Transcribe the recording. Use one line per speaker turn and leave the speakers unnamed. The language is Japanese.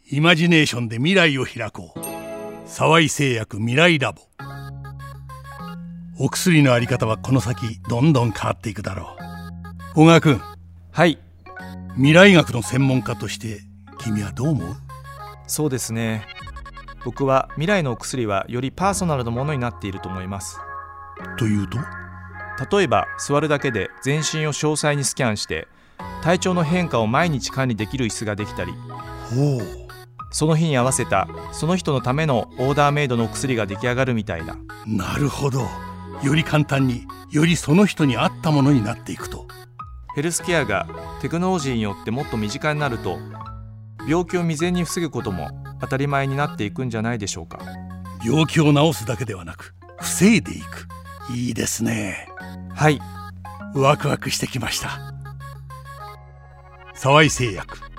イマジネーションで未来を開こう。沢井製薬未来ラボ。お薬のあり方はこの先どんどん変わっていくだろう。小川君。
はい。
未来学の専門家として君はどう思う？
そうですね。僕は未来のお薬はよりパーソナルなものになっていると思います。
というと？
例えば座るだけで全身を詳細にスキャンして体調の変化を毎日管理できる椅子ができたり、
ほう。
その日に合わせたその人のためのオーダーメイドのお薬が出来上がるみたいだ。
なるほど。より簡単に、よりその人に合ったものになっていくと。
ヘルスケアがテクノロジーによってもっと身近になると、病気を未然に防ぐことも当たり前になっていくんじゃないでしょうか。
病気を治すだけではなく防いでいく。いいですね。
はい。
ワクワクしてきました。沢井製薬